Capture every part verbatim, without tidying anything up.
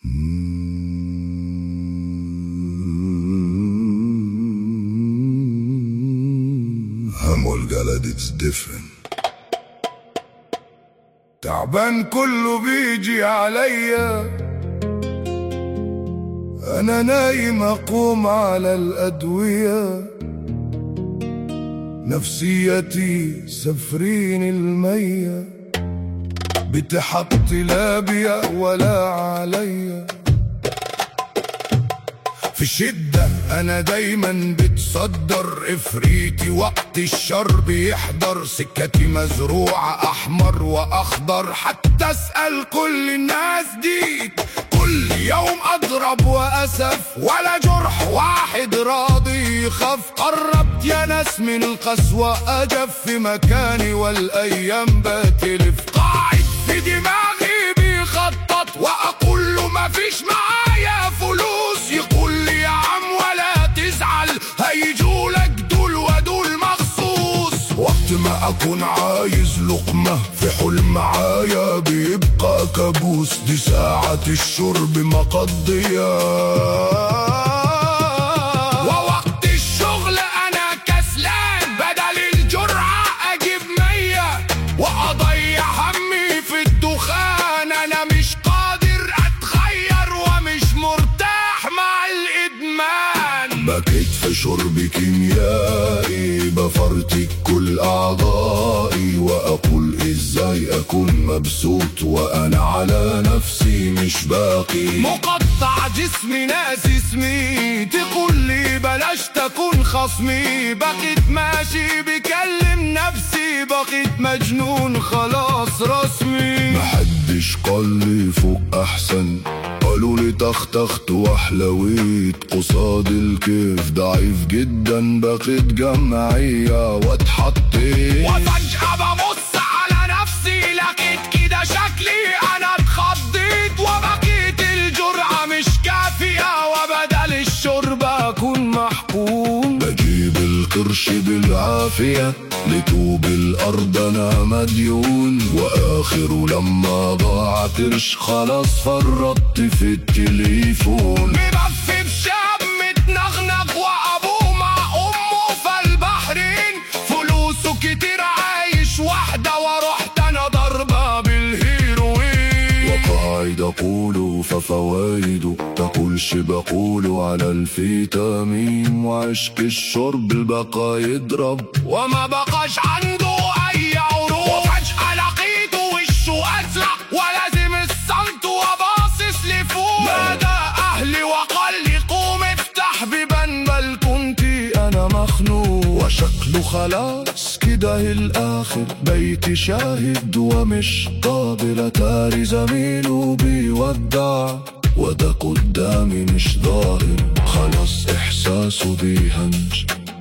همول قالت it's different. تعبان كله بيجي عليا، أنا نايم أقوم على الأدوية، نفسيتي سفرين المية، بتحط لا بيا ولا عليا. في الشدة أنا دايما بتصدر إفريتي، وقت الشر بيحضر، سكتي مزروعة أحمر وأخضر، حتى أسأل كل الناس دي كل يوم أضرب وأسف، ولا جرح واحد راضي يخف. قربت يا ناس من القسوة أجف في مكاني، والأيام بتلف، قاعد في دماغي بيخطط، وأقول له مفيش معايا فلوس، يقول لي يا عم ولا تزعل، هيجولك دول ودول مخصوص. وقت ما أكون عايز لقمة في حلم معايا بيبقى كابوس، دي ساعة الشرب مقضية، ووقت الشغل أنا كسلان، بدل الجرعة أجيب مية، وأضيع همي في الدخان. أنا مش قادر أتخير ومش مرتاح مع الإدمان، بكيت في شرب كيميائي، بفرتك كل أعضائي، وأقول إزاي أكون مبسوط وأنا على نفسي مش باقي. مقطع جسمي ناس اسمي، تقول لي بلاش تكون خصمي، بقيت ماشي بكلم نفسي، بقيت مجنون خلاص رسمي. محدش قال لي فوق أحسن، قالوا لي تختخت وحلويت، قصاد الكيف ضعيف جدا، بقيت جمعية واتحطيت. وفجأة ببص على نفسي، لقيت كده شكلي أنا اتخضيت، وبقيت الجرعة مش كافية، وبدل الشرب أكون محكوم. بجيب القرش بالعافية، لطوب الأرض أنا مديون، وآخر لما ضاع قرش خلاص فرطت في التليفون. مبفي بشاب متنغنغ، وأبوه مع أمه في البحرين، فلوسه كتير عايش وحدة، ورحت أنا ضربة بالهيروين. وقاعد أقوله ففوايده، تقولش بقوله على الفيتامين، وعشق الشرب البقى يضرب، وما بقاش عنده أي عروق. وفجأة لقيته وشه أزرق، ولازم الصمت وباصص لفوق. نادى أهلي وقال لي قوم افتح بيبان، بل كنتي أنا مخنوق، وشكله خلاص كده الآخر، بيتي شاهد ومش قابل، أتاري زميله بيودع، وده قدامي مش ظاهر، خلاص إحساسه بيهنج،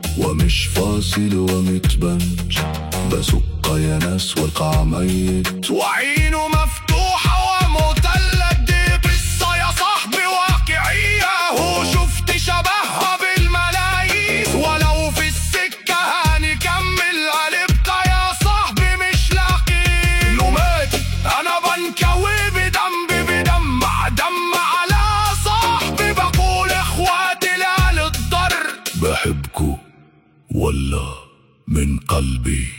ومش فاصل ومتبنج، بسق يا ناس والقاع ميت، وعينه مفتوحة ومتلة. دي قصة يا صاحبي واقعية، هو شفت شبهها بالملايين، ولو في السكة هنكمل، هنبقى يا صاحبي مش لاقي لوماتي. أنا بنكوي بدم بدم دم على صاحبي، بقول إخواتي لا للضر، بحبكو والله من قلبي.